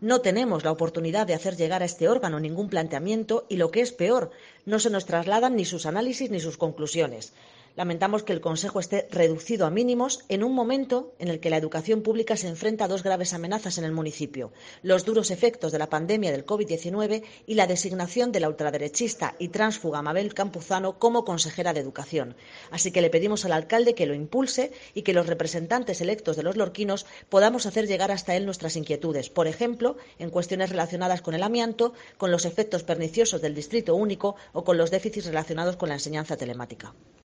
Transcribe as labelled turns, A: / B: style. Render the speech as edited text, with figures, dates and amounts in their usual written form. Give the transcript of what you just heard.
A: No tenemos la oportunidad de hacer llegar a este órgano ningún planteamiento y, lo que es peor, no se nos trasladan ni sus análisis ni sus conclusiones. Lamentamos que el Consejo esté reducido a mínimos en un momento en el que la educación pública se enfrenta a dos graves amenazas en el municipio: los duros efectos de la pandemia del COVID-19 y la designación de la ultraderechista y tránsfuga Mabel Campuzano como consejera de Educación. Así que le pedimos al alcalde que lo impulse y que los representantes electos de los lorquinos podamos hacer llegar hasta él nuestras inquietudes, por ejemplo, en cuestiones relacionadas con el amianto, con los efectos perniciosos del distrito único o con los déficits relacionados con la enseñanza telemática.